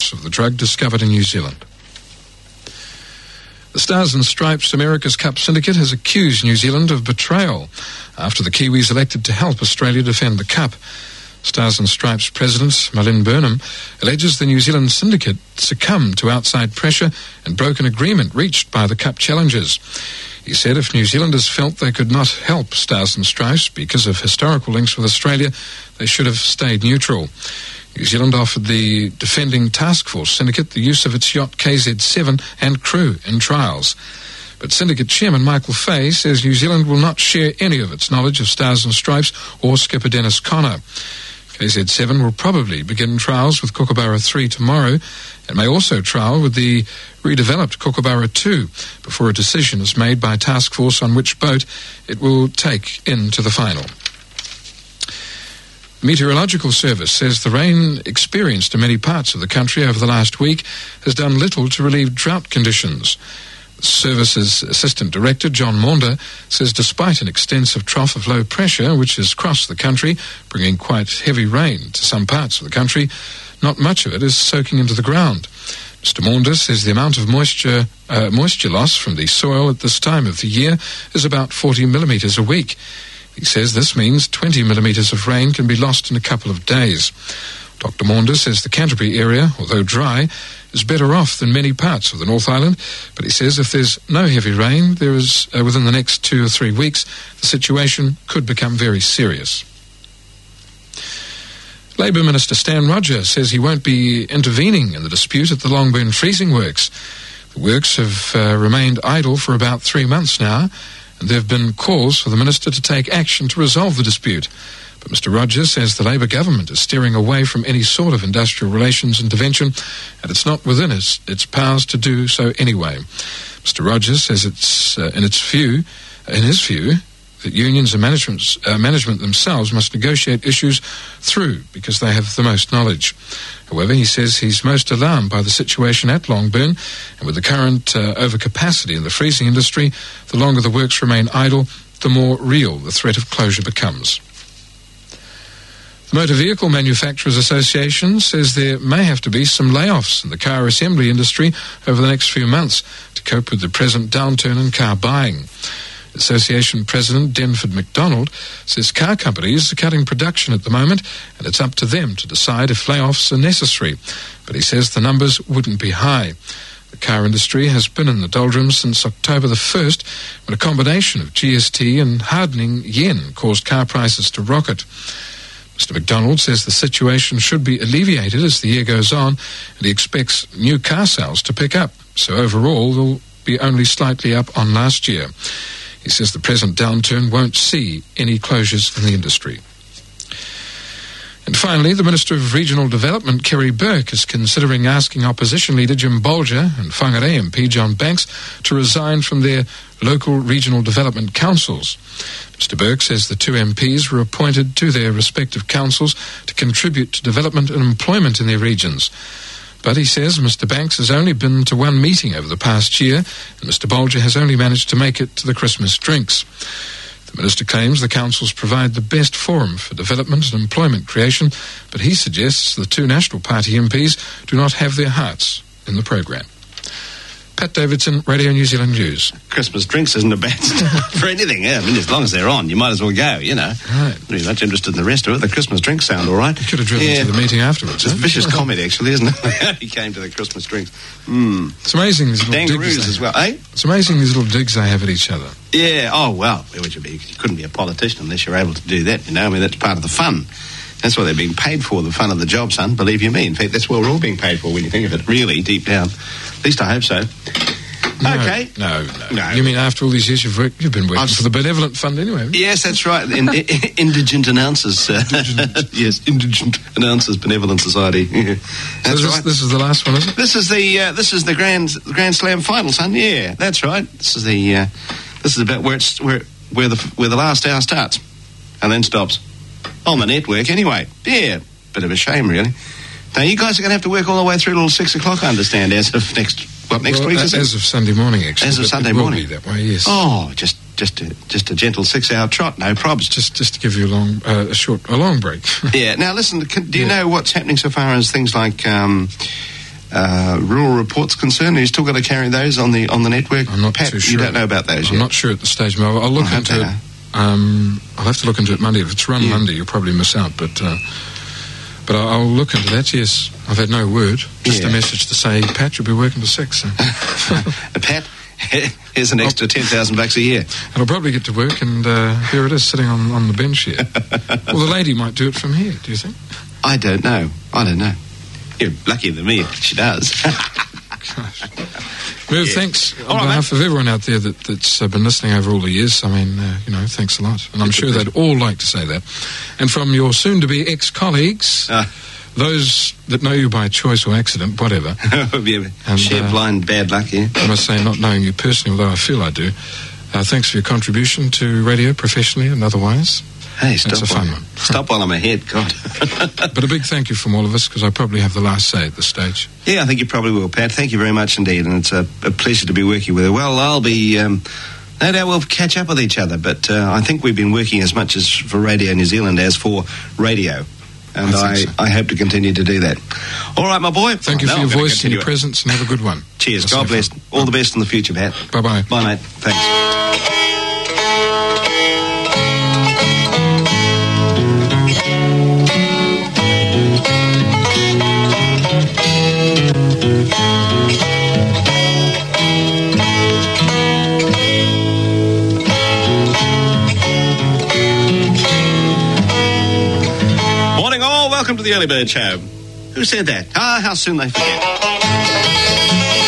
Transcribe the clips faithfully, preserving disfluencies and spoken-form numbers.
use of the drug discovered in New Zealand. The Stars and Stripes America's Cup Syndicate has accused New Zealand of betrayal after the Kiwis elected to help Australia defend the Cup. Stars and Stripes President Malin Burnham alleges the New Zealand syndicate succumbed to outside pressure and broke an agreement reached by the Cup challengers. He said if New Zealanders felt they could not help Stars and Stripes because of historical links with Australia, they should have stayed neutral. New Zealand offered the defending task force syndicate the use of its yacht K Z seven and crew in trials. But syndicate chairman Michael Fay says New Zealand will not share any of its knowledge of Stars and Stripes or skipper Dennis Connor. K Z seven will probably begin trials with Kookaburra three tomorrow and may also trial with the redeveloped Kookaburra two before a decision is made by task force on which boat it will take into the final. The Meteorological Service says the rain experienced in many parts of the country over the last week has done little to relieve drought conditions. The Service's Assistant Director, John Maunder, says despite an extensive trough of low pressure which has crossed the country, bringing quite heavy rain to some parts of the country, not much of it is soaking into the ground. Mister Maunder says the amount of moisture uh, moisture loss from the soil at this time of the year is about forty millimetres a week. He says this means twenty millimetres of rain can be lost in a couple of days. Doctor Maunder says the Canterbury area, although dry, is better off than many parts of the North Island, but he says if there's no heavy rain, there is uh, within the next two or three weeks, the situation could become very serious. Labour Minister Stan Rodger says he won't be intervening in the dispute at the Longburn Freezing Works. The works have uh, remained idle for about three months now, and there have been calls for the minister to take action to resolve the dispute. But Mister Rogers says the Labour government is steering away from any sort of industrial relations intervention, and it's not within its, its powers to do so anyway. Mister Rogers says it's uh, in its view, in his view, that unions and management, uh, management themselves must negotiate issues through because they have the most knowledge. However, he says he's most alarmed by the situation at Longburn, and with the current uh, overcapacity in the freezing industry, the longer the works remain idle, the more real the threat of closure becomes. The Motor Vehicle Manufacturers Association says there may have to be some layoffs in the car assembly industry over the next few months to cope with the present downturn in car buying. Association President Denford MacDonald says car companies are cutting production at the moment and it's up to them to decide if layoffs are necessary, but he says the numbers wouldn't be high. The car industry has been in the doldrums since October the first, when a combination of G S T and hardening yen caused car prices to rocket. Mister MacDonald says the situation should be alleviated as the year goes on, and he expects new car sales to pick up, so overall they'll be only slightly up on last year. He says the present downturn won't see any closures in the industry. And finally, the Minister of Regional Development, Kerry Burke, is considering asking opposition leader Jim Bolger and Whangarei M P John Banks to resign from their local regional development councils. Mister Burke says the two M Ps were appointed to their respective councils to contribute to development and employment in their regions. But he says Mister Banks has only been to one meeting over the past year, and Mister Bolger has only managed to make it to the Christmas drinks. The minister claims the councils provide the best forum for development and employment creation, but he suggests the two National Party M Ps do not have their hearts in the programme. Pat Davidson, Radio New Zealand News. Christmas drinks isn't a bad start for anything, yeah. I mean, as long as they're on, you might as well go, you know. Right. I'm really much interested in the rest of it. The Christmas drinks sound all right. You could have driven yeah. to the meeting afterwards. It's huh? a vicious comment, actually, isn't it? He came to the Christmas drinks. Mm. It's amazing these little Dangaroos digs as well, eh? It's amazing these little digs they have at each other. Yeah, oh, well, where would you be? You couldn't be a politician unless you're able to do that, you know. I mean, that's part of the fun. That's what they're being paid for, the fun of the job, son, believe you me. In fact, that's what we're all being paid for when you think of it, really, deep down. At least I hope so. No, okay. No, no, no. You mean after all these years you've worked, you've been working I've, for the Benevolent Fund anyway? Yes, that's right. In, in, indigent Announcers. Uh, indigent. Yes, Indigent Announcers Benevolent Society. Yeah. That's so this, right. This is the last one, is it? This is the uh, this is the Grand Grand Slam final, son. Yeah, that's right. This is the uh, this is about where it's where where the where the last hour starts and then stops on the network. Anyway, yeah, bit of a shame, really. Now you guys are going to have to work all the way through till six o'clock, I understand, as of next. What, next well, week, as, is it? As of Sunday morning, actually. As of Sunday it will morning. Be that way, yes. Oh, just just a, just a gentle six-hour trot, no probs. Just just to give you a long, uh, a short, a long break. Yeah. Now, listen, can, do you yeah. know what's happening so far as things like um, uh, rural reports concerned? Are you still got to carry those on the on the network? I'm not Pat, too sure. You don't know about those I'm yet? not sure at the stage. I'll, I'll look Oh, into okay. it. Um, I'll have to look into it Monday. If it's run Yeah. Monday, you'll probably miss out. But uh, but I'll, I'll look into that. Yes, I've had no word. Just Yeah. a message to say, Pat, you'll be working to six. So. Pat, here's an extra ten thousand bucks a year. And I'll probably get to work, and uh, here it is, sitting on, on the bench here. Well, the lady might do it from here, do you think? I don't know. I don't know. You're luckier than me if she does. Gosh. Merv, Yeah. thanks on All right, behalf of everyone out there that, that's uh, been listening over all the years. I mean, uh, you know, thanks a lot. And I'm It's a sure pleasure. they'd all like to say that. And from your soon-to-be ex-colleagues, Uh, those that know you by choice or accident, whatever, yeah, And, sheer uh, blind bad luck here. I must say, not knowing you personally, although I feel I do, uh, thanks for your contribution to radio, professionally and otherwise. Hey, stop That's a fun while, one. Stop while I'm ahead, God. But a big thank you from all of us, because I probably have the last say at this stage. Yeah, I think you probably will, Pat. Thank you very much indeed, and it's a, a pleasure to be working with you. Well, I'll be... Um, no doubt we'll catch up with each other, but uh, I think we've been working as much as for Radio New Zealand as for radio. And I I, think I, so. hope to continue to do that. All right, my boy. Thank you Now for your I'm gonna voice and your continue it. presence, and have a good one. Cheers. That's God so bless. fun. All the best in the future, Pat. Bye-bye. Bye, mate. Thanks. Morning all. Welcome to the Early Bird Show. Who said that? Ah, how soon they forget.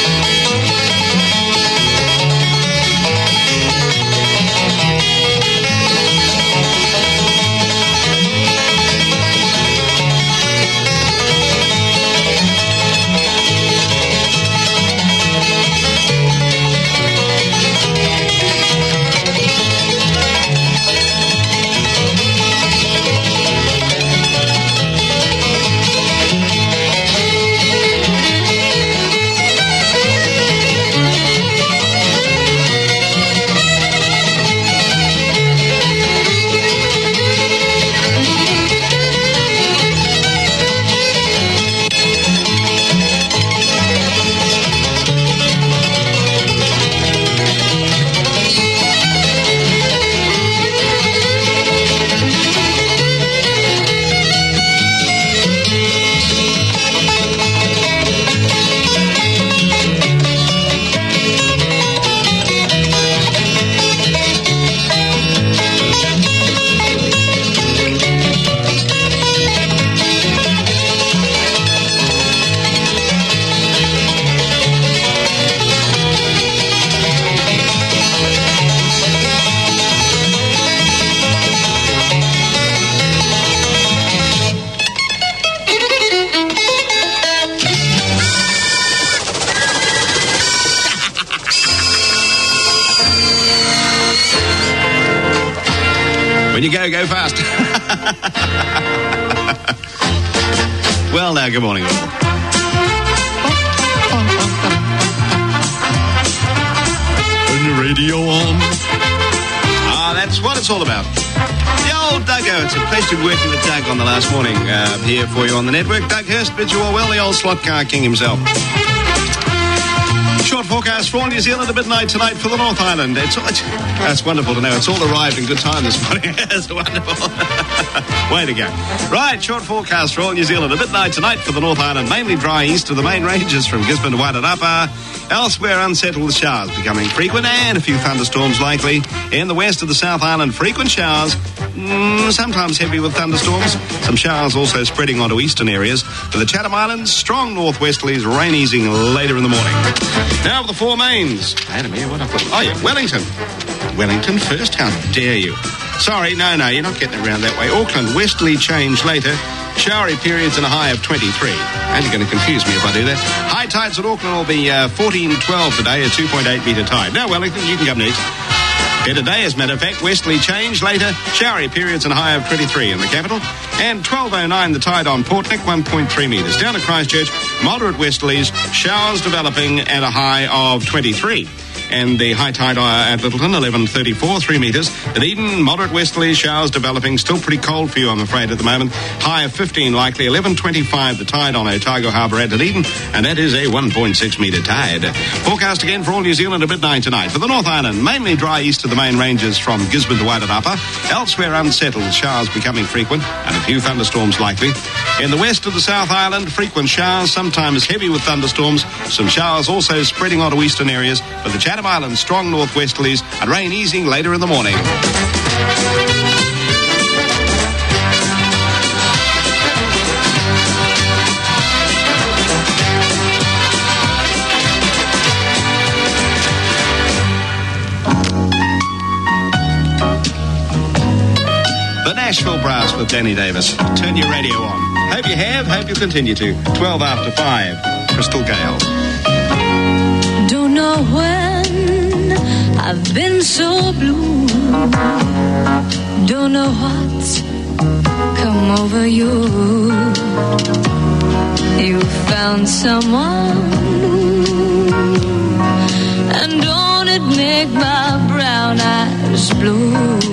When you go, go fast. Well, now, good morning, all. Turn your radio on. Ah, that's what it's all about. The old Duggo. It's a pleasure working with Doug on the last morning uh, here for you on the network. Doug Hurst bids you all well, the old slot car king himself. Short forecast for all New Zealand at midnight tonight for the North Island. It's, it's that's wonderful to know. It's all arrived in good time this morning. That's wonderful. Way to go. Right, short forecast for all New Zealand at midnight tonight for the North Island. Mainly dry east of the main ranges from Gisborne to Wairarapa. Elsewhere unsettled with showers becoming frequent and a few thunderstorms likely. In the west of the South Island, frequent showers. Mm, sometimes heavy with thunderstorms. Some showers also spreading onto eastern areas. For the Chatham Islands, strong northwesterlies, rain easing later in the morning. Now the four mains. Wait a minute, what I've got? Oh, yeah, Wellington. Wellington first? How dare you? Sorry, no, no, you're not getting around that way. Auckland, westerly change later. Showery periods and a high of twenty-three. And you're going to confuse me if I do that. High tides at Auckland will be uh, fourteen twelve today, a two point eight metre tide. Now, Wellington, you can come next. Here today, as a matter of fact, westerly change later. Showery periods and a high of twenty-three in the capital. And twelve oh nine, the tide on Portnick, one point three metres. Down at Christchurch, moderate westerlies, showers developing and a high of twenty-three. and the high tide at Littleton, eleven thirty-four, three metres. At Eden, moderate westerly showers developing. Still pretty cold for you, I'm afraid, at the moment. High of fifteen likely, eleven twenty-five the tide on Otago Harbour at Eden, and that is a one point six metre tide. Forecast again for all New Zealand at midnight tonight. For the North Island, mainly dry east of the main ranges from Gisborne to Wairarapa. Elsewhere unsettled, showers becoming frequent and a few thunderstorms likely. In the west of the South Island, frequent showers, sometimes heavy with thunderstorms. Some showers also spreading onto eastern areas. For the Chatham Islands, strong northwesterlies and rain easing later in the morning. Nashville Brass with Danny Davis. Turn your radio on. Hope you have, hope you continue to. twelve after five. Crystal Gale. Don't know when I've been so blue. Don't know what's come over you. You found someone new. And don't it make my brown eyes blue?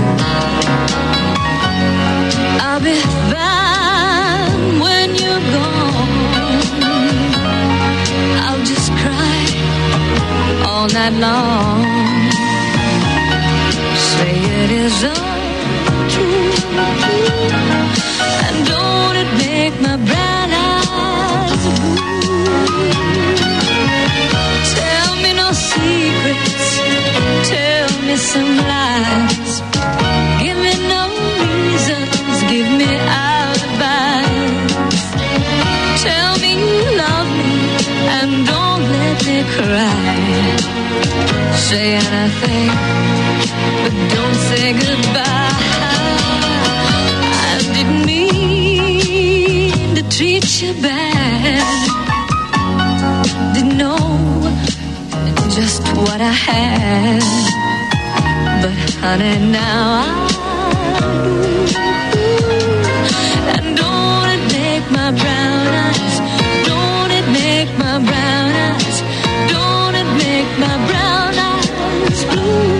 I'll be fine when you're gone. I'll just cry all night long. Say it isn't true. And don't it make my brown eyes blue? Tell me no secrets. Tell me some lies. Give me no reason. Give me alibis. Tell me you love me and don't let me cry. Say anything, but don't say goodbye. I didn't mean to treat you bad. Didn't know just what I had. But honey, now I do. And don't it make my brown eyes, don't it make my brown eyes, don't it make my brown eyes blue?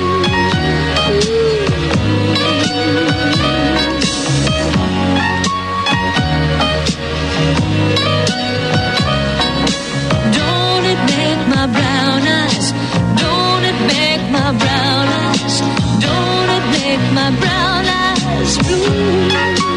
Don't it make my brown eyes, don't it make my brown eyes, don't it make my brown eyes blue?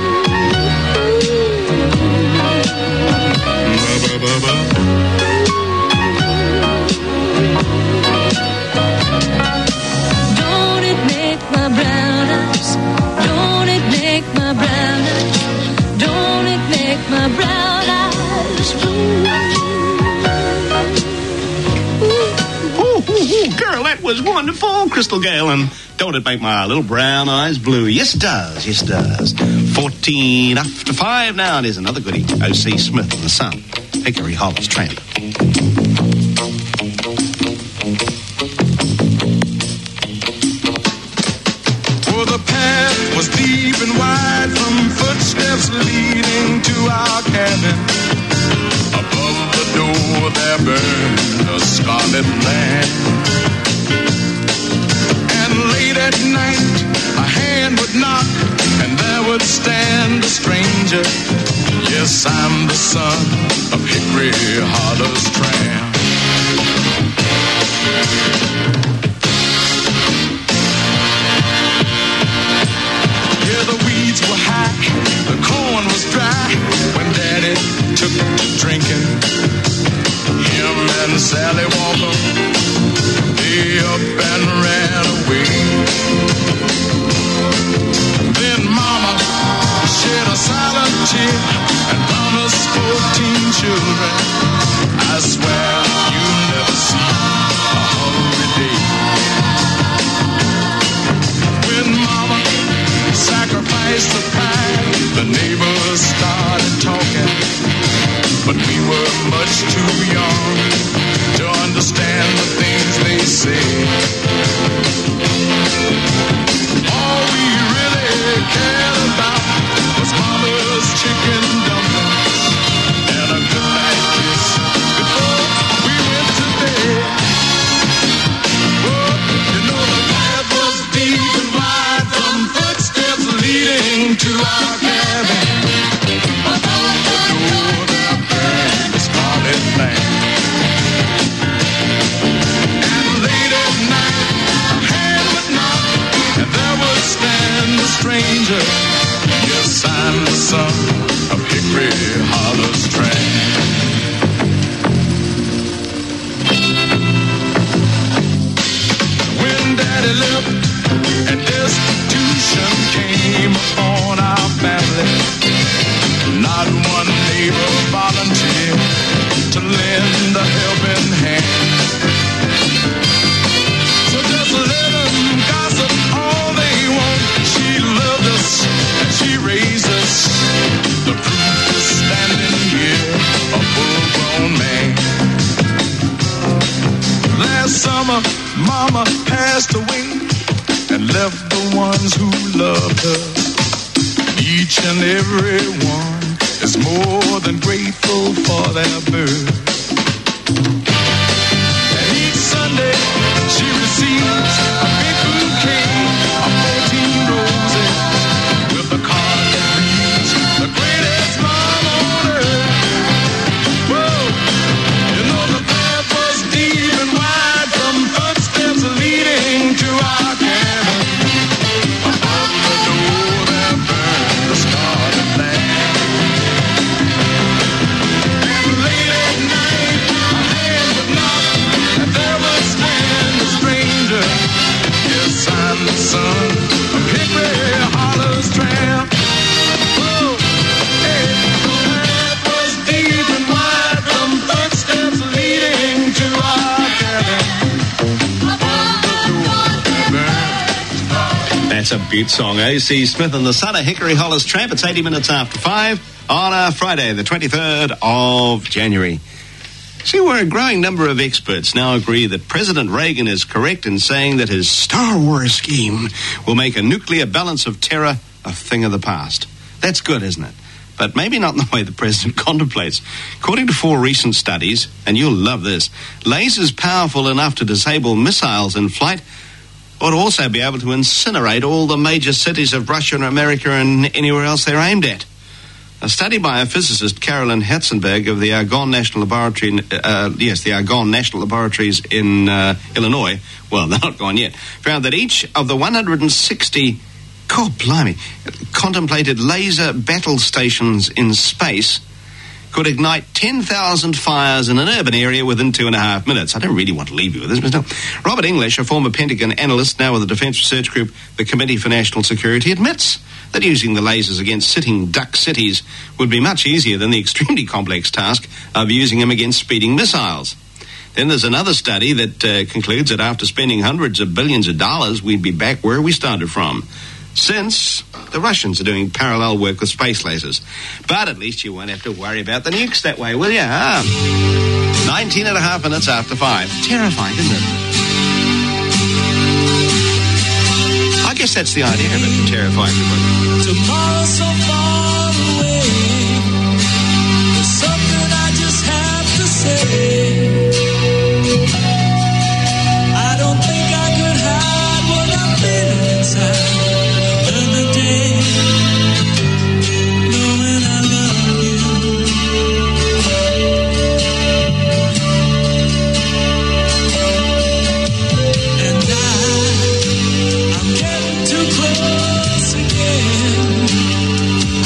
Don't it make my brown eyes, don't it make my brown eyes, don't it make my brown eyes blue? Ooh, ooh, ooh, girl, that was wonderful, Crystal Gale, and don't it make my little brown eyes blue? Yes, it does, yes, it does. fourteen after five now, and here's another goodie, O C Smith and the Sun, Hickory Hollis Tramp. Oh, the path was deep and wide from footsteps leading to our cabin. Above the door there burned a scarlet lamp. And late at night a hand would knock and there would stand a stranger. Yes, I'm the son of Hickory Hollis Tramp. Yeah, the weeds were high, the corn was dry when Daddy took to drinking. Him and Sally Walker, they up and ran away. Then Mama shed a silent tear and promised fourteen children. I swear you'll never see a hungry day. When Mama sacrificed the pie, the neighbors started talking, but we were much too young to understand the things they said. All we really cared about was Mama's chicken dumplings and a goodnight kiss before we went to bed. son of Hickory Holler's train. When Daddy left and destitution came upon our family, not one neighbor volunteered to lend a helping hand. So just let them gossip all they want. She loved us and she raised us. The proof is standing here, a full-grown man. Last summer, Mama passed away and left the ones who loved her. Each and every one is more than grateful for their birth. And each Sunday she receives a big bouquet of fourteen roses with a card that reads, the greatest mom on earth. Whoa, you know the path was deep and wide from footsteps leading to our cabin. Above the door there burned the scarlet lamp. And late at night a hand would knock and there would stand a stranger. Yes, I'm the son of Hickory Holler's tramp. Whoa, hey, the path was deep and wide from footsteps leading to our cabin. Above the door there burned. That's a beaut song. A C Smith and the son of Hickory Holler's Tramp. It's eighty minutes after five on a Friday, the twenty-third of January. See, where a growing number of experts now agree that President Reagan is correct in saying that his Star Wars scheme will make a nuclear balance of terror a thing of the past. That's good, isn't it? But maybe not in the way the president contemplates. According to four recent studies, and you'll love this, lasers powerful enough to disable missiles in flight ought to also be able to incinerate all the major cities of Russia and America and anywhere else they're aimed at. A study by a physicist, Carolyn Hetzenberg of the Argonne National Laboratory, uh, yes, the Argonne National Laboratories in uh, Illinois, well, they're not gone yet, found that each of the one hundred sixty, God blimey, contemplated laser battle stations in space could ignite ten thousand fires in an urban area within two and a half minutes. I don't really want to leave you with this, but no. Robert English, a former Pentagon analyst, now with the Defence Research Group, the Committee for National Security, admits that using the lasers against sitting duck cities would be much easier than the extremely complex task of using them against speeding missiles. Then there's another study that uh, concludes that after spending hundreds of billions of dollars, we'd be back where we started from, since the Russians are doing parallel work with space lasers. But at least you won't have to worry about the nukes that way, will you? Ah. nineteen and a half minutes after five. Terrifying, isn't it? I guess that's the idea of it, terrifying people. Tomorrow so far away, there's something I just have to say. I don't think I could hide what I'm feeling inside. Another day, knowing I love you. And I, I'm getting too close again.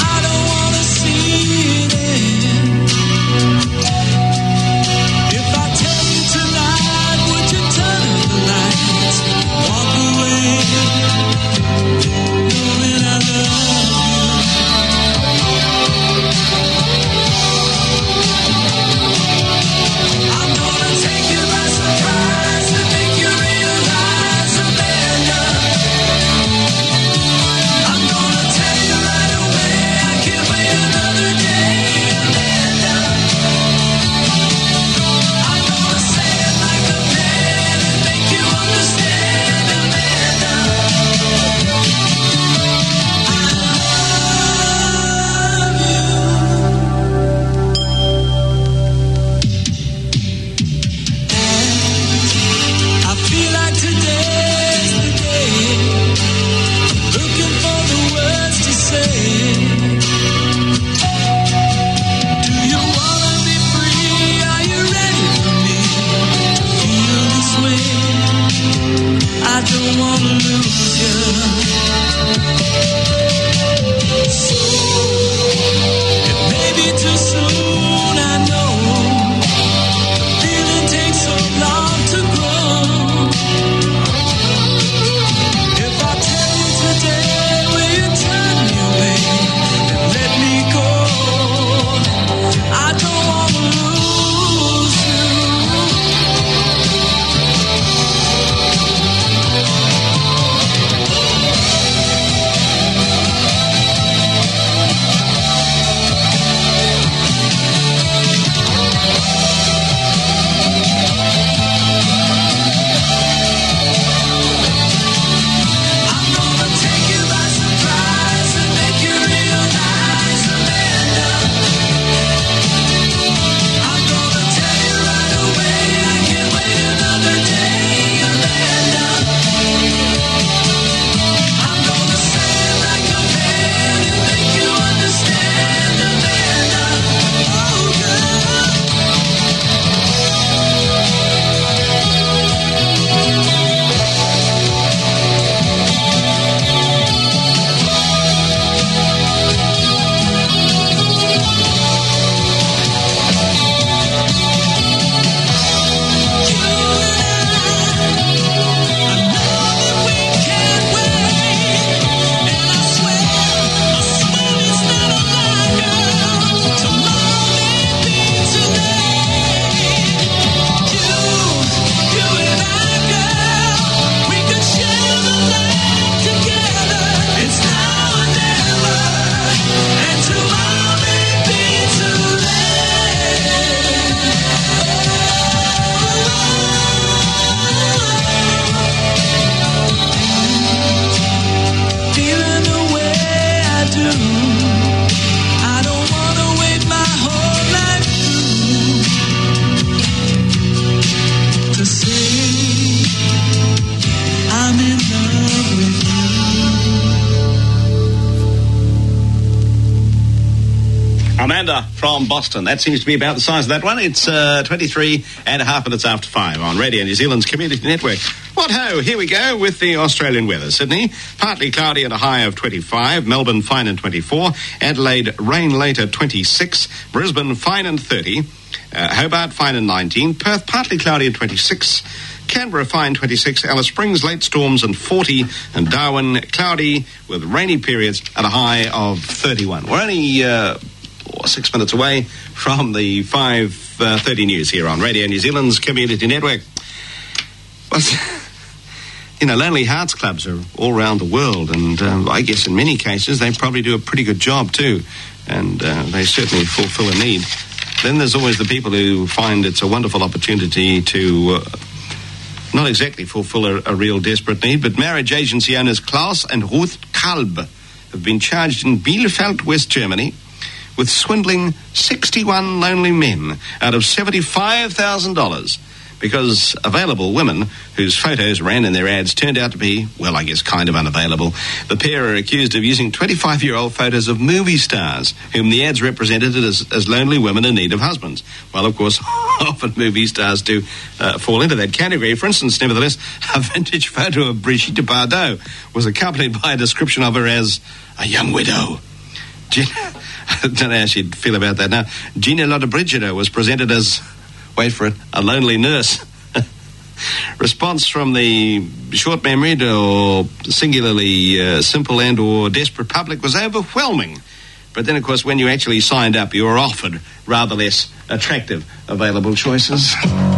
Amanda from Boston. That seems to be about the size of that one. It's uh, twenty-three and a half minutes after five on Radio New Zealand's Community Network. What ho, here we go with the Australian weather. Sydney, partly cloudy and a high of twenty-five. Melbourne, fine and twenty-four. Adelaide, rain later, twenty-six. Brisbane, fine and thirty. Uh, Hobart, fine and nineteen. Perth, partly cloudy and twenty-six. Canberra, fine twenty-six. Alice Springs, late storms and forty. And Darwin, cloudy with rainy periods at a high of thirty-one. We're only uh, six minutes away from the five thirty news here on Radio New Zealand's Community Network. Well, you know, Lonely Hearts Clubs are all around the world, and um, I guess in many cases they probably do a pretty good job too, and uh, they certainly fulfill a need. Then there's always the people who find it's a wonderful opportunity to... Uh, not exactly fulfill a, a real desperate need, but marriage agency owners Klaus and Ruth Kalb have been charged in Bielefeld, West Germany, with swindling sixty-one lonely men out of seventy-five thousand dollars because available women whose photos ran in their ads turned out to be, well, I guess kind of unavailable. The pair are accused of using twenty-five-year-old photos of movie stars whom the ads represented as, as lonely women in need of husbands. Well, of course, often movie stars do uh, fall into that category. For instance, nevertheless, a vintage photo of Brigitte Bardot was accompanied by a description of her as a young widow. Gina, I don't know how she'd feel about that now. Gina Lollobrigida was presented as, wait for it, a lonely nurse. Response from the short-memoried or singularly uh, simple and or desperate public was overwhelming. But then, of course, when you actually signed up, you were offered rather less attractive available choices.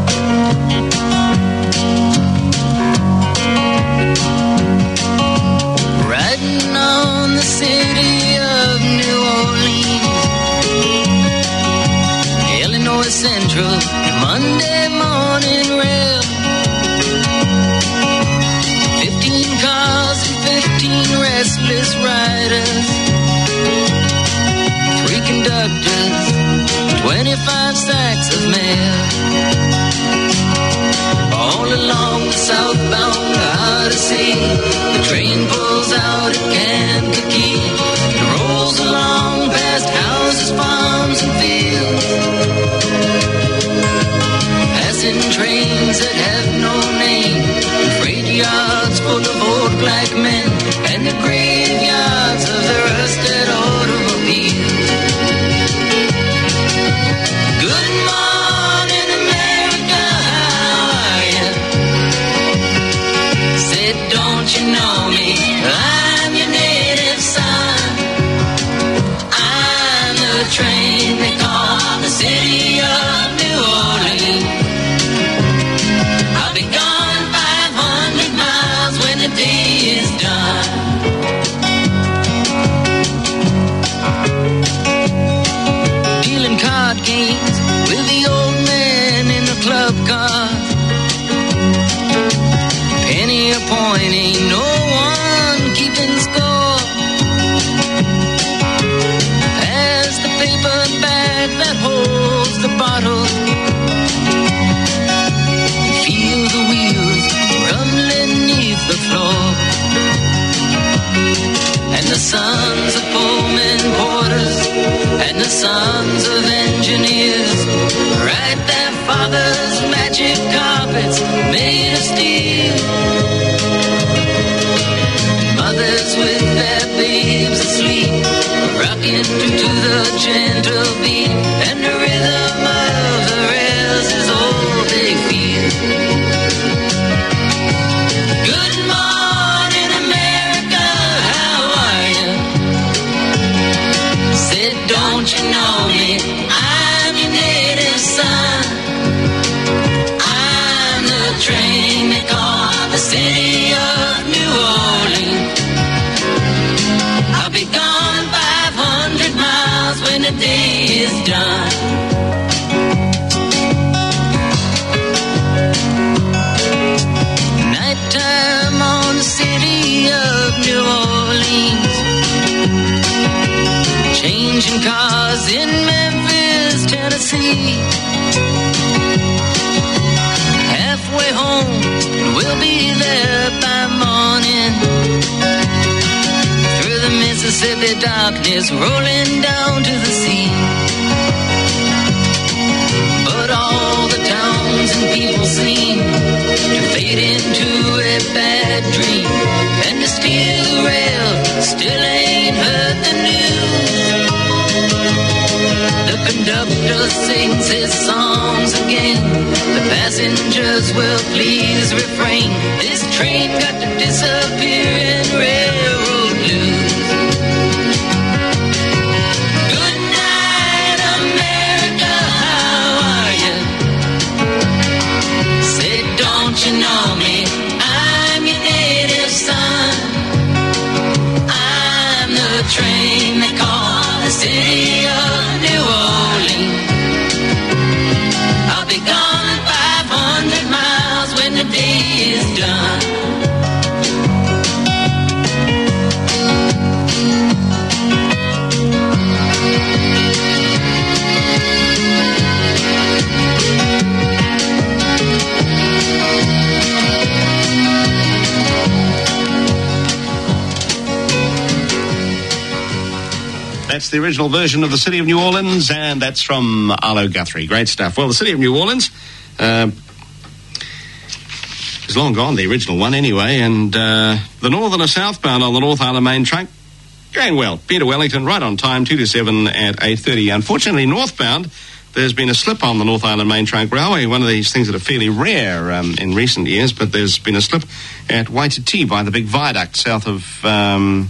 Riding on the city of New Orleans, Illinois Central, Monday morning rail. Fifteen cars and fifteen restless riders, three conductors, twenty-five sacks of mail. All along the southbound Odyssey, the train pulls out at Kankakee. It rolls along past houses, farms, and fields, passing trains that have no name, freight yards full of old black men, and the graveyards of the rusted automobiles. Good morning, America, how are you? Said, don't you know me? I'm your native son. I'm the train they call the city of New Orleans. I'll be gone five hundred miles when the day is done. Dealing card games with the old man in the club car. Penny a point, ain't no one keeping score. Pass the paper bag that holds the bottle. Feel the wheels rumbling neath the floor. And the sons of Pullman porters and the sons of engineers ride their fathers' magic carpets made of steel. Mothers with their babes asleep, rocking to the gentle beat, and the rhythm of the rails is all they feel. Good morning, America, how are you? Said, don't you know me? I'm your native son. I'm the train they call the city of New Orleans. I'll be gone five hundred miles when the day is done. Nighttime on the city of New Orleans, changing cars in Memphis, Tennessee. Halfway home, and we'll be there by morning. Through the Mississippi darkness, rolling down to the sea. conductor sings his songs again. The passengers will please refrain. This train got to disappear in railroad blues. Good night, America, how are you? Say, don't you know me? I'm your native son. I'm the train they call the city of New Orleans. I'll be gone five hundred miles when the day is done. That's the original version of the City of New Orleans, and that's from Arlo Guthrie. Great stuff. Well, the City of New Orleans uh, is long gone, the original one anyway, and uh, the northern or southbound on the North Island main track going well. Peter Wellington right on time, two to seven at eight thirty. Unfortunately, northbound, there's been a slip on the North Island Main Trunk Railway, one of these things that are fairly rare um, in recent years, but there's been a slip at Waititi by the big viaduct south of... Um,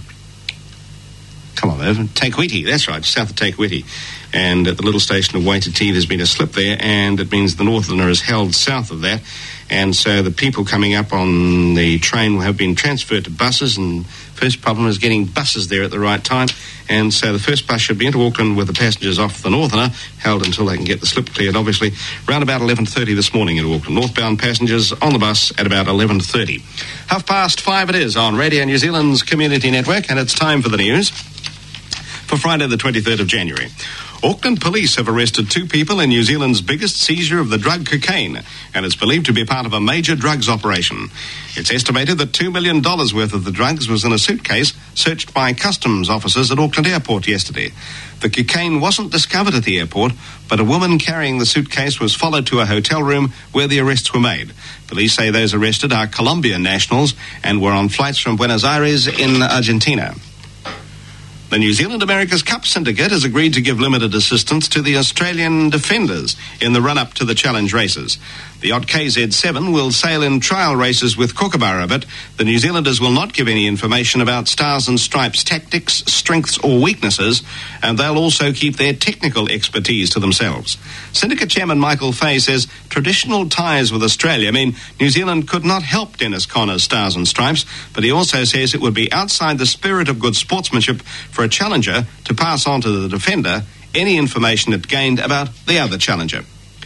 Come on, Irvin. Taquiti, that's right, south of Taquiti. And at the little station of Waititi, there's been a slip there, and it means the northerner is held south of that. And so the people coming up on the train will have been transferred to buses, and first problem is getting buses there at the right time. And so the first bus should be into Auckland with the passengers off the northerner, held until they can get the slip cleared, obviously, around about eleven thirty this morning in Auckland. Northbound passengers on the bus at about eleven thirty. Half past five it is on Radio New Zealand's Community Network, and it's time for the news for Friday the twenty-third of January. Auckland police have arrested two people in New Zealand's biggest seizure of the drug cocaine, and it's believed to be part of a major drugs operation. It's estimated that two million dollars worth of the drugs was in a suitcase searched by customs officers at Auckland Airport yesterday. The cocaine wasn't discovered at the airport, but a woman carrying the suitcase was followed to a hotel room where the arrests were made. Police say those arrested are Colombian nationals and were on flights from Buenos Aires in Argentina. The New Zealand America's Cup Syndicate has agreed to give limited assistance to the Australian defenders in the run-up to the Challenge races. The Odd K Z seven will sail in trial races with Kookaburra, but the New Zealanders will not give any information about Stars and Stripes' tactics, strengths or weaknesses, and they'll also keep their technical expertise to themselves. Syndicate Chairman Michael Fay says traditional ties with Australia mean New Zealand could not help Dennis Connor's Stars and Stripes, but he also says it would be outside the spirit of good sportsmanship for a challenger to pass on to the defender any information it gained about the other challenger.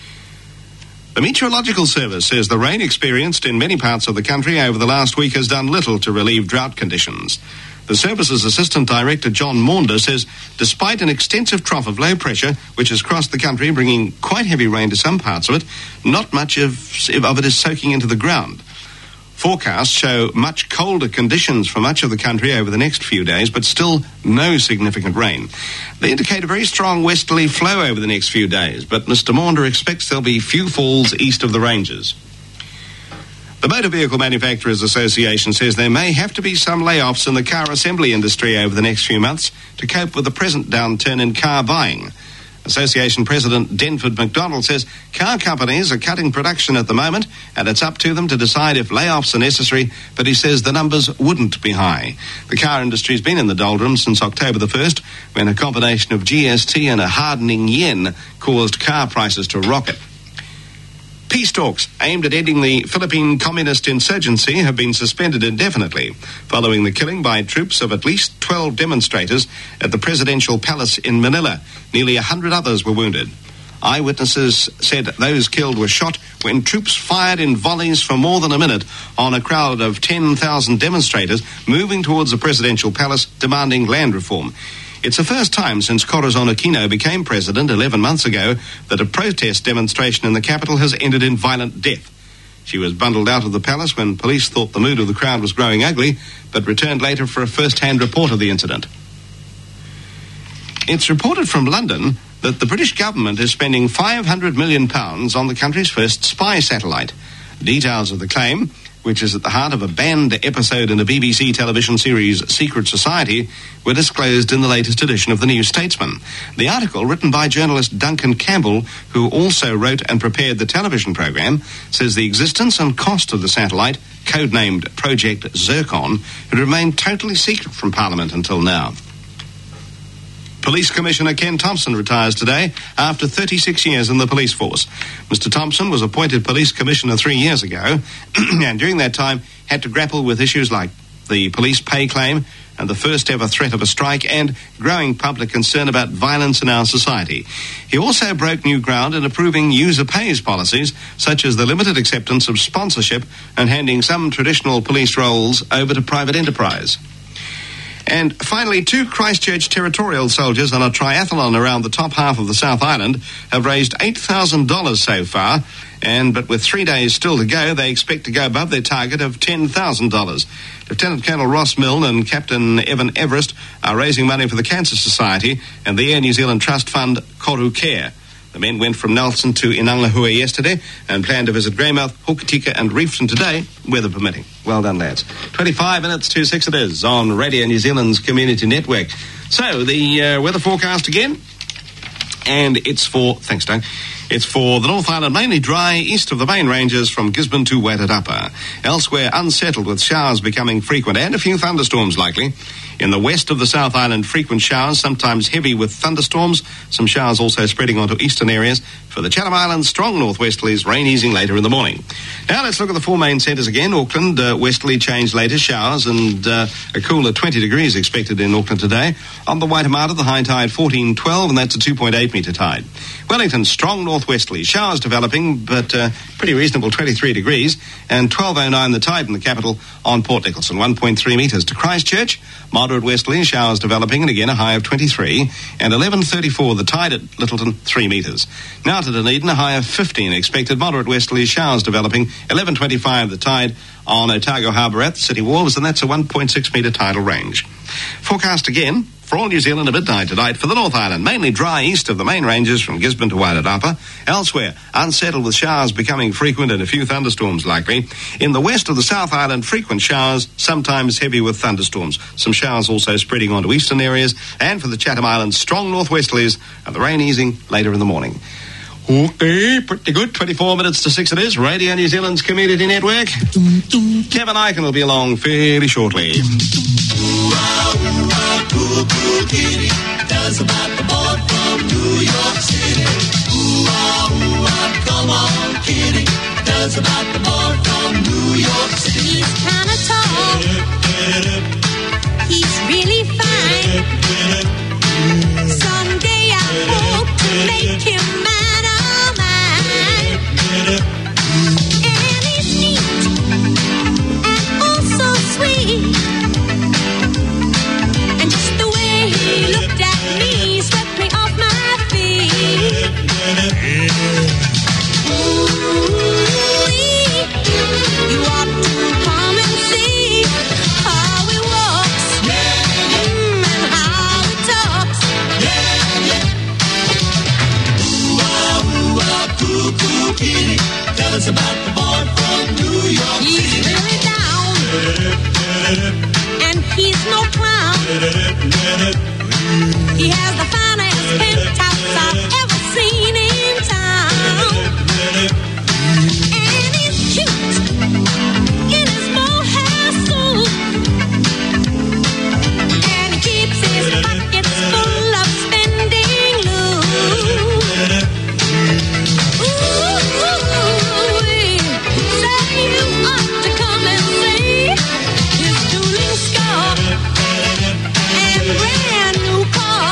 The Meteorological Service says the rain experienced in many parts of the country over the last week has done little to relieve drought conditions. The service's Assistant Director, John Maunder, says despite an extensive trough of low pressure, which has crossed the country, bringing quite heavy rain to some parts of it, not much of, of it is soaking into the ground. Forecasts show much colder conditions for much of the country over the next few days, but still no significant rain. They indicate a very strong westerly flow over the next few days, but Mister Maunder expects there'll be few falls east of the ranges. The Motor Vehicle Manufacturers Association says there may have to be some layoffs in the car assembly industry over the next few months to cope with the present downturn in car buying. Association President Denford McDonald says car companies are cutting production at the moment, and it's up to them to decide if layoffs are necessary, but he says the numbers wouldn't be high. The car industry's been in the doldrums since October the first, when a combination of G S T and a hardening yen caused car prices to rocket. Peace talks aimed at ending the Philippine communist insurgency have been suspended indefinitely, following the killing by troops of at least twelve demonstrators at the presidential palace in Manila. Nearly a hundred others were wounded. Eyewitnesses said those killed were shot when troops fired in volleys for more than a minute on a crowd of ten thousand demonstrators moving towards the presidential palace demanding land reform. It's the first time since Corazon Aquino became president eleven months ago that a protest demonstration in the capital has ended in violent death. She was bundled out of the palace when police thought the mood of the crowd was growing ugly, but returned later for a first-hand report of the incident. It's reported from London that the British government is spending five hundred million pounds on the country's first spy satellite. Details of the claim which is at the heart of a banned episode in the B B C television series Secret Society, were disclosed in the latest edition of the New Statesman. The article, written by journalist Duncan Campbell, who also wrote and prepared the television programme, says the existence and cost of the satellite, codenamed Project Zircon, had remained totally secret from Parliament until now. Police Commissioner Ken Thompson retires today after thirty-six years in the police force. Mister Thompson was appointed Police Commissioner three years ago, and during that time had to grapple with issues like the police pay claim and the first ever threat of a strike and growing public concern about violence in our society. He also broke new ground in approving user pays policies, such as the limited acceptance of sponsorship and handing some traditional police roles over to private enterprise. And finally, two Christchurch Territorial soldiers on a triathlon around the top half of the South Island have raised eight thousand dollars so far, and but with three days still to go, they expect to go above their target of ten thousand dollars. Lieutenant Colonel Ross Milne and Captain Evan Everest are raising money for the Cancer Society and the Air New Zealand Trust Fund Koru Care. The men went from Nelson to Inangahua yesterday and plan to visit Greymouth, Hokitika and Reefton today, weather permitting. Well done, lads. twenty-five minutes to six it is on Radio New Zealand's Community Network. So, the uh, weather forecast again. And it's for, thanks Doug, it's for the North Island mainly dry east of the main ranges from Gisborne to Wairarapa. Elsewhere unsettled with showers becoming frequent and a few thunderstorms likely. In the west of the South Island, frequent showers, sometimes heavy with thunderstorms. Some showers also spreading onto eastern areas. For the Chatham Islands, strong northwesterlies, rain easing later in the morning. Now let's look at the four main centres again. Auckland, uh, westerly change later, showers and uh, a cooler twenty degrees expected in Auckland today. On the Waitemata, the high tide fourteen twelve, and that's a two point eight metre tide. Wellington, strong northwesterly, showers developing, but uh, pretty reasonable twenty-three degrees, and twelve oh nine the tide in the capital on Port Nicholson, one point three metres. To Christchurch, moderate westerly, showers developing, and again a high of twenty-three, and eleven thirty-four the tide at Littleton, three metres. Now to Dunedin, a high of fifteen expected, moderate westerly, showers developing, eleven twenty-five the tide on Otago Harbour at the City Wharves, and that's a one point six metre tidal range. Forecast again for all New Zealand at midnight tonight. For the North Island, mainly dry east of the main ranges from Gisborne to Wairarapa. Elsewhere, unsettled with showers becoming frequent and a few thunderstorms likely. In the west of the South Island, frequent showers, sometimes heavy with thunderstorms. Some showers also spreading onto eastern areas. And for the Chatham Islands, strong northwesterlies and the rain easing later in the morning. Okay, pretty good. twenty-four minutes to six it is. Radio New Zealand's Community Network. Kevin Eichen will be along fairly shortly. Does about the boy from New York City. Ooh, ah, ooh, ah, come on, kitty. Does about the boy from New York City. He's kind of tall. He's really fine. Someday I hope to make him mine, oh mine. And he's neat and oh so sweet. And just the way he looked at me swept me off my feet. Ooh, you ought to come and see how he walks, mm, and how he talks. Ooh, ah, ooh, ah, cuckoo kitty. Tell us about the boy from New York City. He's really down, and he's no clown. He has the finest penthouse I've ever seen in town. And he's cute in his mohair suit. And he keeps his pockets full of spending loot. Ooh, say you ought to come and see his dueling scar and brand new car.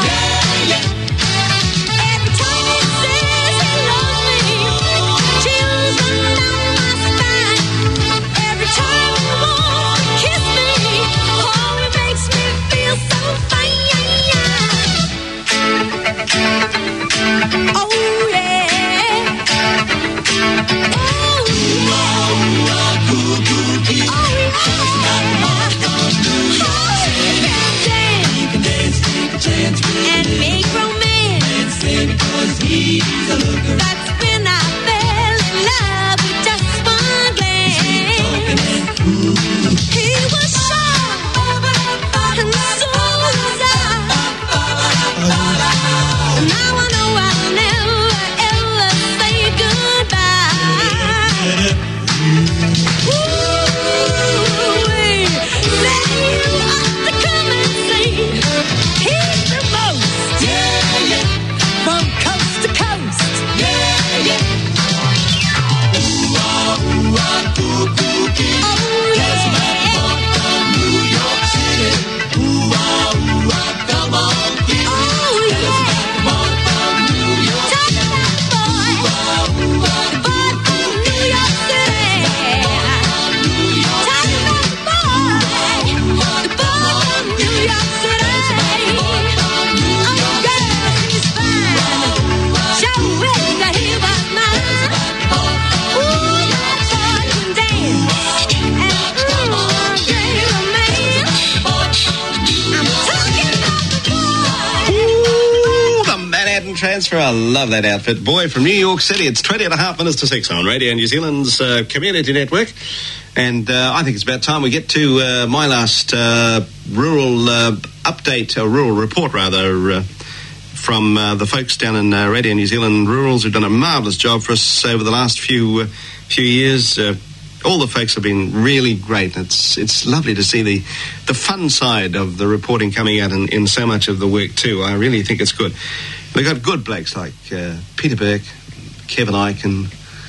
Every time he says he loves me, chills run down my spine. Every time he wants to kiss me, oh, it makes me feel so fine. Oh, yeah. Oh, and make romance. That's when I fell in love with just one glance. Manhattan Transfer. I love that outfit. Boy, from New York City, it's twenty and a half minutes to six on Radio New Zealand's uh, Community Network. And uh, I think it's about time we get to uh, my last uh, rural uh, update, or rural report, rather, uh, from uh, the folks down in uh, Radio New Zealand Rurals who've done a marvellous job for us over the last few uh, few years. Uh, all the folks have been really great. It's it's lovely to see the, the fun side of the reporting coming out in, in so much of the work too. I really think it's good. We've got good blokes like uh, Peter Burke, Kevin Eichen,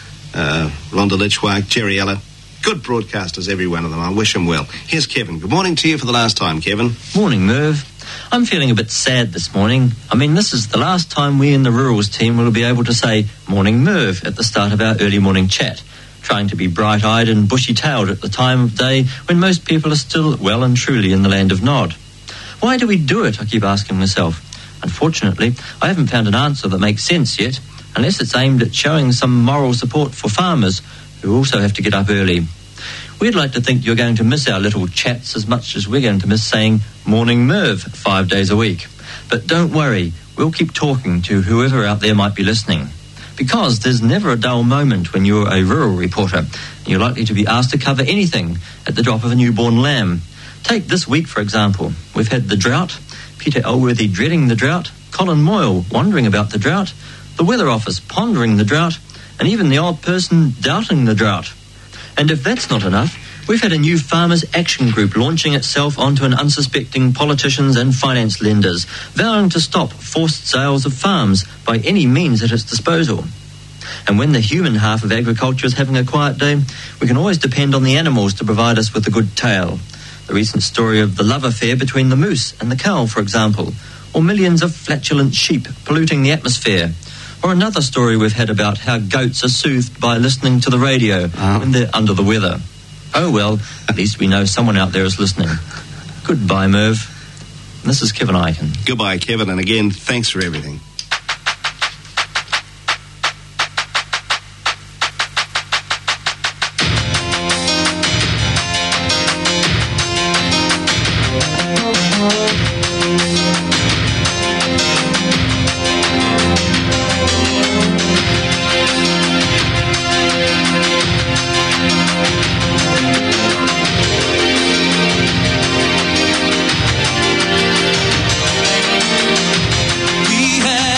uh, Rhonda Litchwick, Jerry Ella. Good broadcasters, every one of them. I wish them well. Here's Kevin. Good morning to you for the last time, Kevin. Morning, Merv. I'm feeling a bit sad this morning. I mean, this is the last time we in the Rurals team will be able to say Morning, Merv at the start of our early morning chat, trying to be bright-eyed and bushy-tailed at the time of day when most people are still well and truly in the land of Nod. Why do we do it, I keep asking myself. Unfortunately, I haven't found an answer that makes sense yet, unless it's aimed at showing some moral support for farmers who also have to get up early. We'd like to think you're going to miss our little chats as much as we're going to miss saying Morning Merv five days a week. But don't worry, we'll keep talking to whoever out there might be listening. Because there's never a dull moment when you're a rural reporter, and you're likely to be asked to cover anything at the drop of a newborn lamb. Take this week, for example. We've had the drought, Peter Elworthy dreading the drought, Colin Moyle wondering about the drought, the Weather Office pondering the drought, and even the odd person doubting the drought. And if that's not enough, we've had a new Farmers Action Group launching itself onto an unsuspecting politicians and finance lenders, vowing to stop forced sales of farms by any means at its disposal. And when the human half of agriculture is having a quiet day, we can always depend on the animals to provide us with a good tale. The recent story of the love affair between the moose and the cow, for example, or millions of flatulent sheep polluting the atmosphere. Or another story we've had about how goats are soothed by listening to the radio oh. when they're under the weather. Oh well, at least we know someone out there is listening. Goodbye, Merv. This is Kevin Eichen. Goodbye, Kevin, and again, thanks for everything. We had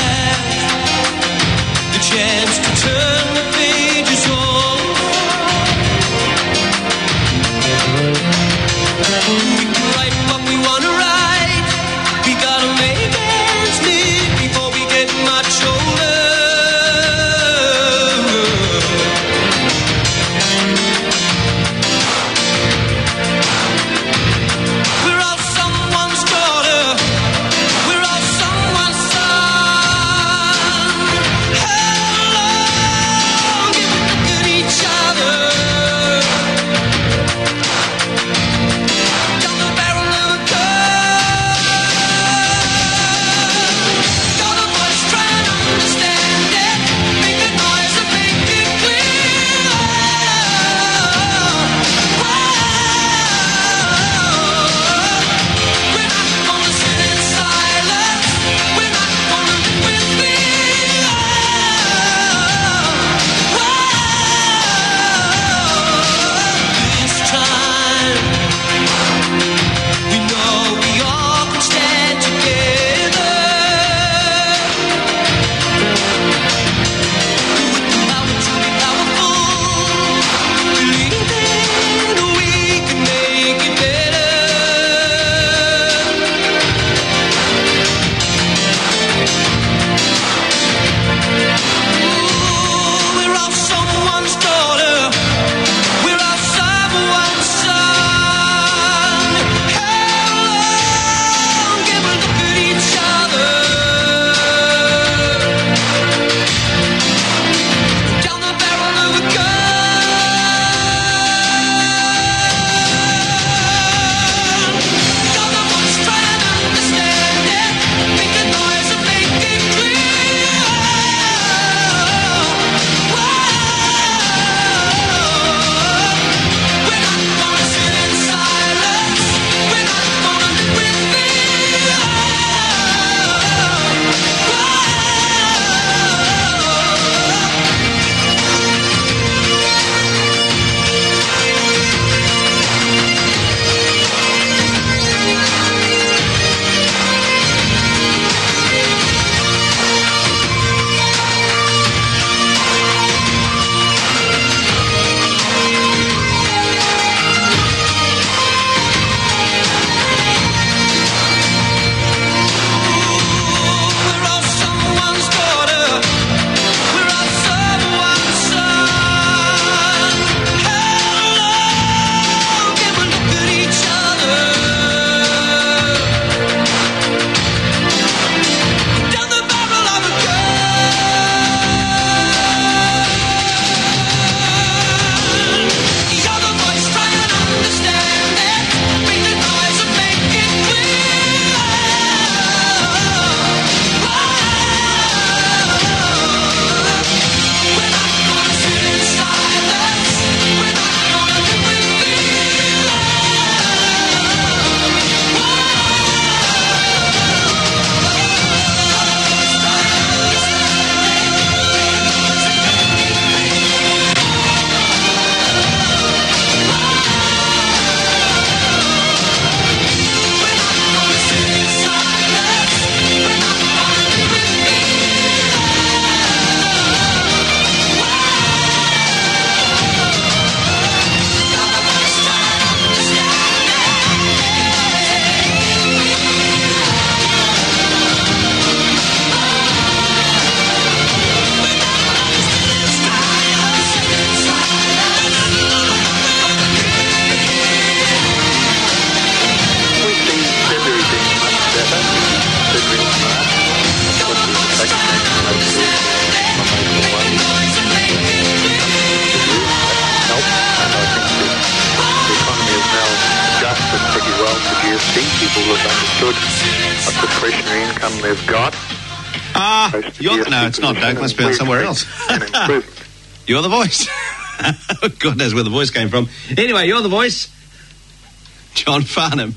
discretionary income they've got. Ah, Supposed to you're, be a no, it's not, supervision Doug. Must be and on somewhere we else. expect an improvement. You're the voice. God knows where the voice came from. Anyway, you're the voice. John Farnham.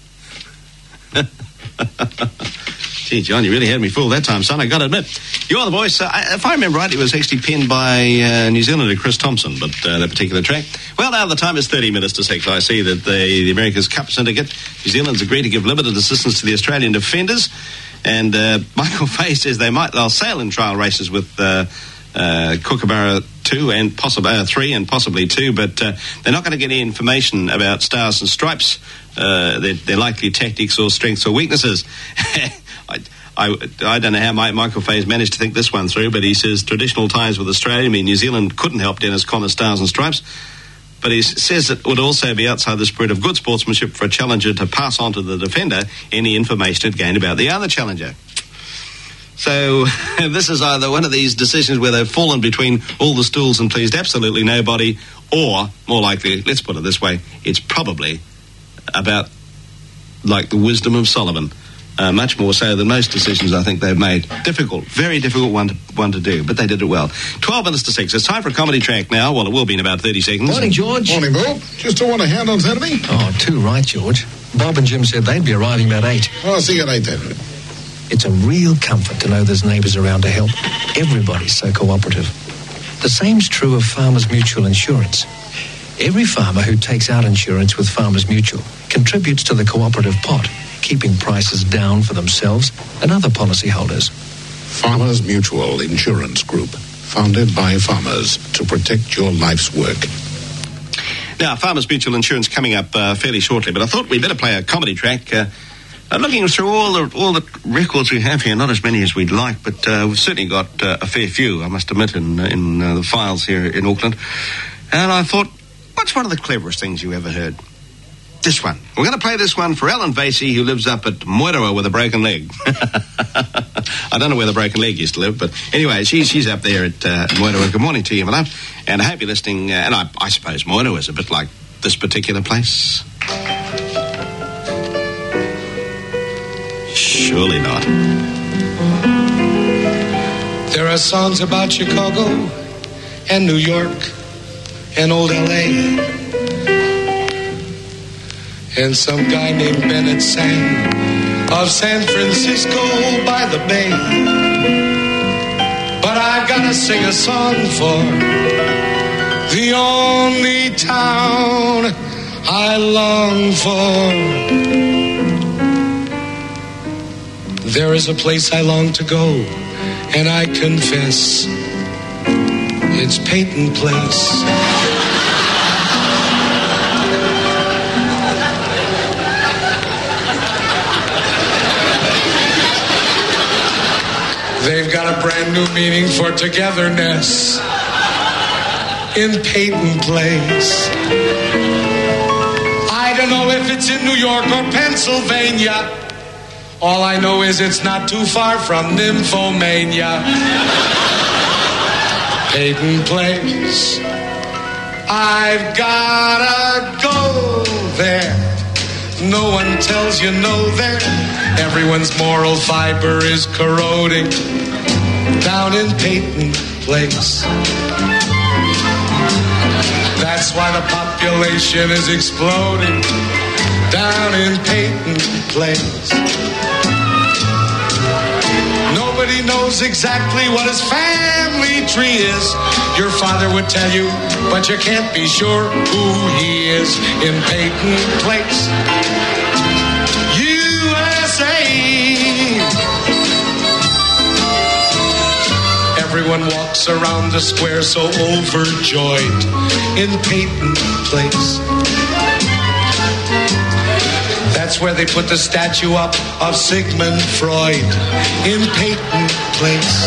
Gee, John, you really had me fooled that time, son. I got to admit. You're the voice. Uh, I- if I remember right, it was actually penned by uh, New Zealander Chris Thompson, but uh, that particular track. Well, now the time is thirty minutes to six. I see that the, the America's Cup Syndicate, New Zealand's agreed to give limited assistance to the Australian defenders. And uh, Michael Fay says they might, they'll sail in trial races with uh, uh, Kookaburra two and possibly uh, three and possibly two, but uh, they're not going to get any information about Stars and Stripes, uh, their, their likely tactics or strengths or weaknesses. I, I, I don't know how Mike, Michael Fay's managed to think this one through, but he says traditional ties with Australia mean New Zealand couldn't help Dennis Connor's Stars and Stripes. But he says it would also be outside the spirit of good sportsmanship for a challenger to pass on to the defender any information it gained about the other challenger. So this is either one of these decisions where they've fallen between all the stools and pleased absolutely nobody, or, more likely, let's put it this way, it's probably about like the wisdom of Solomon. Uh, much more so than most decisions I think they've made. Difficult, very difficult one to, one to do, but they did it well. twelve minutes to six. It's time for a comedy track now. Well, it will be in about thirty seconds. Morning, George. Morning, Bob. Just to want a hand on Saturday? Oh, too right, George. Bob and Jim said they'd be arriving about eight. Oh, I'll see you at eight then. It's a real comfort to know there's neighbours around to help. Everybody's so cooperative. The same's true of Farmers Mutual Insurance. Every farmer who takes out insurance with Farmers Mutual contributes to the cooperative pot, keeping prices down for themselves and other policyholders. Farmers Mutual Insurance Group. Founded by farmers to protect your life's work. Now, Farmers Mutual Insurance coming up uh, fairly shortly, but I thought we'd better play a comedy track. Uh, uh, looking through all the all the records we have here, not as many as we'd like, but uh, we've certainly got uh, a fair few, I must admit, in, in uh, the files here in Auckland. And I thought, what's one of the cleverest things you ever heard? This one. We're going to play this one for Ellen Vasey, who lives up at Moeroa with a broken leg. I don't know where the broken leg used to live, but anyway, she's she's up there at uh, Moeroa. Good morning to you, my love. And I hope you're listening. Uh, and I, I suppose Moeroa is a bit like this particular place. Surely not. There are songs about Chicago and New York and old L A And some guy named Bennett sang of San Francisco by the bay. But I've got to sing a song for the only town I long for. There is a place I long to go, and I confess it's Peyton Place. They've got a brand new meaning for togetherness in Peyton Place. I don't know if it's in New York or Pennsylvania. All I know is it's not too far from Nymphomania. Peyton Place. I've gotta go there. No one tells you no there. Everyone's moral fiber is corroding down in Peyton Place. That's why the population is exploding down in Peyton Place. Nobody knows exactly what his family tree is. Your father would tell you, but you can't be sure who he is in Peyton Place. U S A. Everyone walks around the square so overjoyed in Peyton Place. That's where they put the statue up of Sigmund Freud in Peyton Place.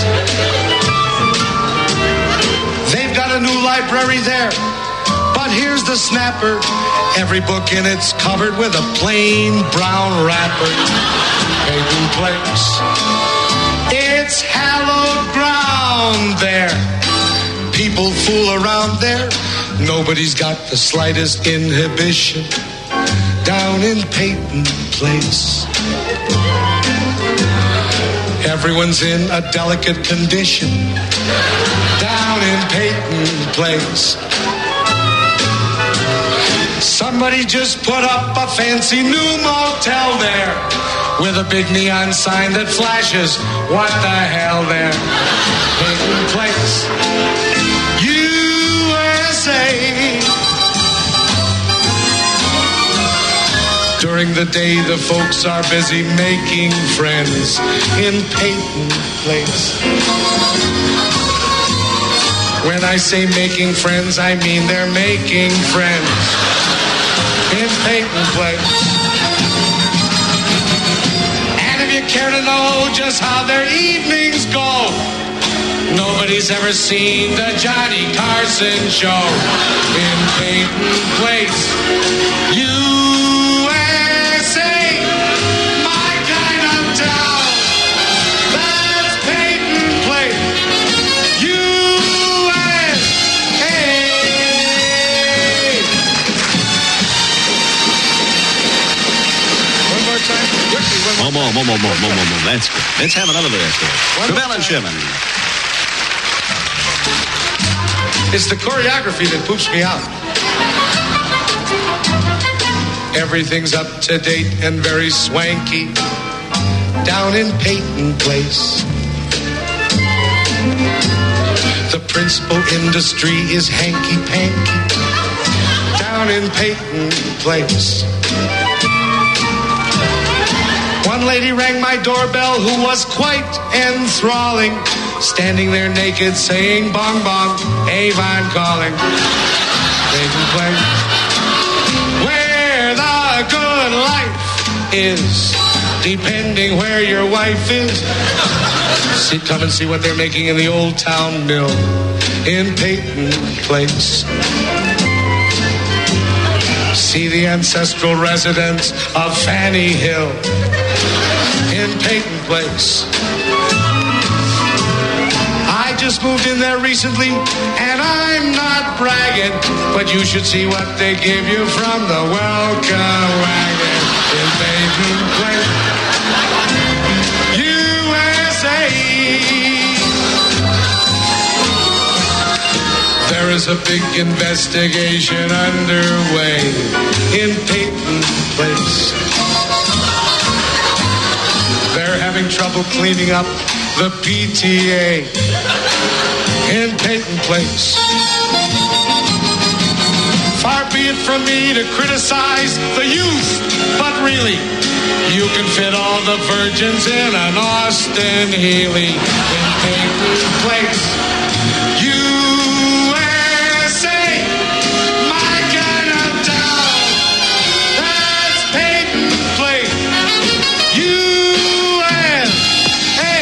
They've got a new library there, but here's the snapper. Every book in it's covered with a plain brown wrapper. Peyton Place. It's hallowed ground there. People fool around there. Nobody's got the slightest inhibition down in Peyton Place. Everyone's in a delicate condition down in Peyton Place. Somebody just put up a fancy new motel there with a big neon sign that flashes, what the hell there? Peyton Place, U S A. During the day, the folks are busy making friends in Peyton Place. When I say making friends, I mean they're making friends in Peyton Place. And if you care to know just how their evenings go, nobody's ever seen the Johnny Carson Show in Peyton Place, U S A. My kind of town, that's Peyton Place, U S A. One more time, quickly. One more, More, more, more, more, more, more, more. That's good. Let's have another verse there. Gravel and Sherman. It's the choreography that poops me out. Everything's up to date and very swanky down in Peyton Place. The principal industry is hanky-panky down in Peyton Place. One lady rang my doorbell who was quite enthralling, standing there naked saying, bong bong, Avon calling. Peyton Place, where the good life is, depending where your wife is. See, come and see what they're making in the Old Town Mill in Peyton Place. See the ancestral residence of Fanny Hill in Peyton Place. I just moved in there recently, and I'm not bragging, but you should see what they give you from the welcome wagon in Peyton Place, U S A. There is a big investigation underway in Peyton Place. They're having trouble cleaning up the P T A in Peyton Place. Far be it from me to criticize the youth, but really, you can fit all the virgins in an Austin Healey in Peyton Place, U S A. My kind of town, that's Peyton Place, U S A.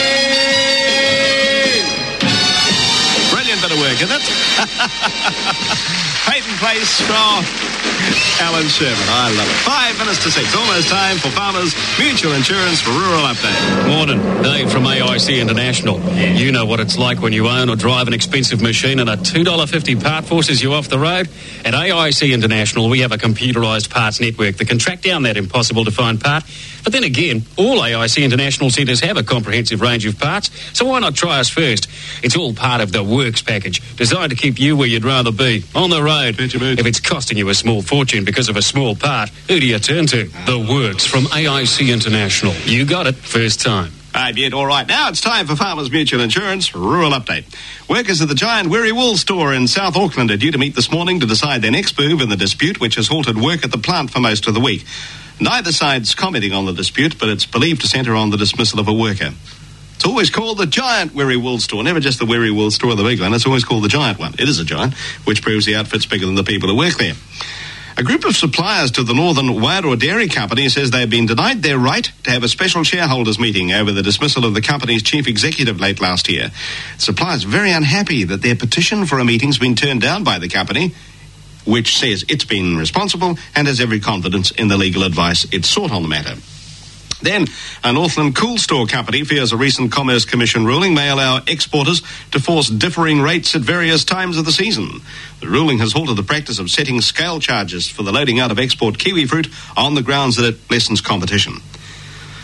Brilliant bit of work, isn't it? Peyton Place from Alan Sherman. I love it. Five minutes to six. Almost time for Farmers Mutual Insurance for Rural Update. Morning. Dave from A I C International. You know what it's like when you own or drive an expensive machine and a two dollars fifty part forces you off the road. At A I C International, we have a computerised parts network that can track down that impossible-to-find part. But then again, all A I C International centres have a comprehensive range of parts, so why not try us first? It's all part of the Works package, designed to keep you where you'd rather be, on the road. If it's costing you a small fortune because of a small part, who do you turn to? The Works from A I C International. You got it first time. I bet. All right. Now it's time for Farmers Mutual Insurance Rural Update. Workers at the giant Weary Wool store in South Auckland are due to meet this morning to decide their next move in the dispute, which has halted work at the plant for most of the week. Neither side's commenting on the dispute, but it's believed to centre on the dismissal of a worker. It's always called the giant Weary Wool store, never just the Weary Wool store, the big one. It's always called the giant one. It is a giant, which proves the outfit's bigger than the people who work there. A group of suppliers to the Northern Wairoa Dairy Company says they've been denied their right to have a special shareholders meeting over the dismissal of the company's chief executive late last year. Suppliers are very unhappy that their petition for a meeting's been turned down by the company, which says it's been responsible and has every confidence in the legal advice it sought on the matter. Then, a Northland Cool Store company fears a recent Commerce Commission ruling may allow exporters to force differing rates at various times of the season. The ruling has halted the practice of setting scale charges for the loading out of export kiwi fruit on the grounds that it lessens competition.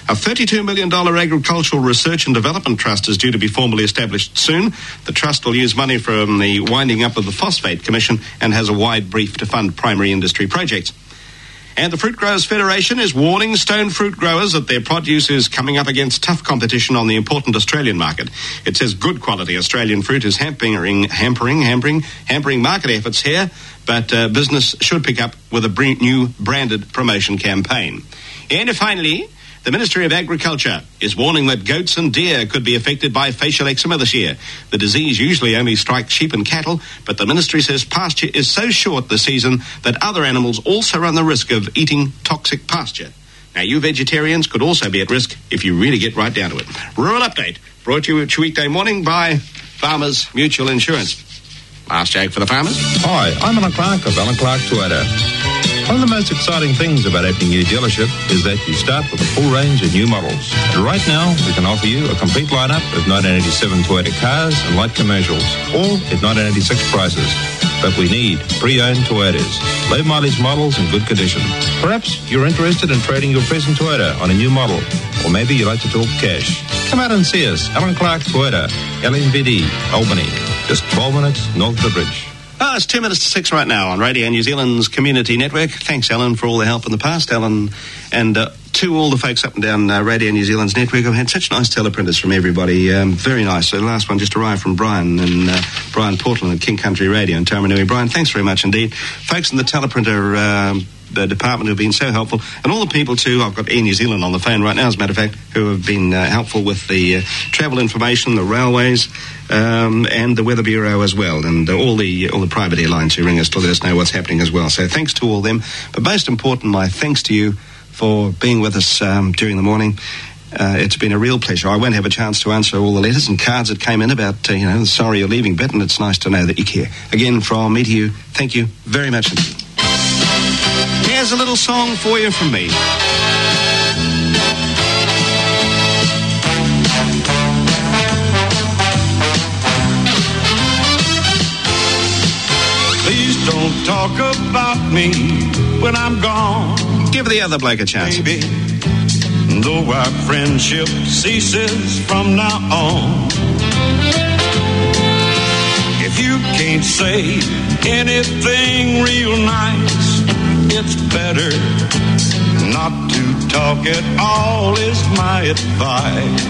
A thirty-two million dollars agricultural research and development trust is due to be formally established soon. The trust will use money from the winding up of the Phosphate Commission and has a wide brief to fund primary industry projects. And the Fruit Growers Federation is warning stone fruit growers that their produce is coming up against tough competition on the important Australian market. It says good quality Australian fruit is hampering, hampering, hampering, hampering market efforts here, but uh, business should pick up with a br- new branded promotion campaign. And finally, the Ministry of Agriculture is warning that goats and deer could be affected by facial eczema this year. The disease usually only strikes sheep and cattle, but the ministry says pasture is so short this season that other animals also run the risk of eating toxic pasture. Now, you vegetarians could also be at risk if you really get right down to it. Rural Update, brought to you each weekday morning by Farmers Mutual Insurance. Last joke for the farmers. Hi, I'm Alan Clark of Alan Clark Toyota. One of the most exciting things about opening a new dealership is that you start with a full range of new models. And right now, we can offer you a complete lineup of nineteen eighty-seven Toyota cars and light commercials, all at nineteen eighty-six prices. But we need pre-owned Toyotas, low mileage models in good condition. Perhaps you're interested in trading your present Toyota on a new model, or maybe you like to talk cash. Come out and see us, Alan Clark Toyota, L N V D, Albany, just twelve minutes north of the bridge. Oh, it's two minutes to six right now on Radio New Zealand's Community Network. Thanks, Alan, for all the help in the past. Alan, and uh, to all the folks up and down uh, Radio New Zealand's network, I've had such nice teleprinters from everybody. Um, very nice. So the last one just arrived from Brian and uh, Brian Portland at King Country Radio in Taranui. Brian, thanks very much indeed. Folks in the teleprinter um, the department who have been so helpful, and all the people too. I've got Air New Zealand on the phone right now, as a matter of fact, who have been uh, helpful with the uh, travel information, the railways, um, and the Weather Bureau as well, and uh, all the all the private airlines who ring us to let us know what's happening as well. So thanks to all of them. But most important, my thanks to you for being with us um, during the morning. Uh, it's been a real pleasure. I won't have a chance to answer all the letters and cards that came in about, uh, you know, the sorry you're leaving bit, and it's nice to know that you care. Again, from me to you, thank you very much indeed. Here's a little song for you from me. Please don't talk about me when I'm gone. Give the other bloke a chance. Baby, though our friendship ceases from now on. If you can't say anything real nice, it's better not to talk at all is my advice.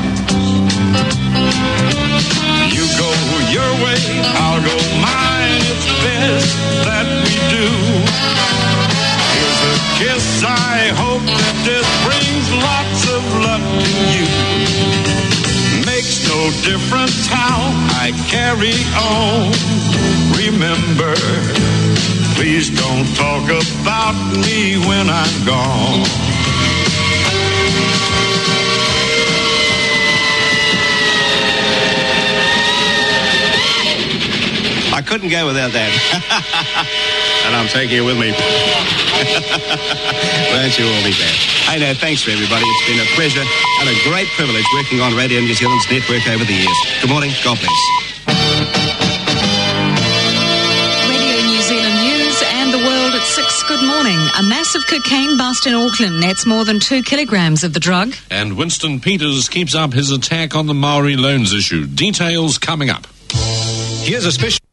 You go your way, I'll go mine. It's best that we do. Here's a kiss, I hope that this brings lots of luck to you. Makes no difference how I carry on. Remember, please don't talk about me when I'm gone. I couldn't go without that. And I'm taking it with me. Won't you all be glad? Hey, no, thanks to everybody. It's been a pleasure and a great privilege working on Radio New Zealand's network over the years. Good morning. God bless. Six, good morning. A massive cocaine bust in Auckland. That's more than two kilograms of the drug. And Winston Peters keeps up his attack on the Maori loans issue. Details coming up. Here's a special...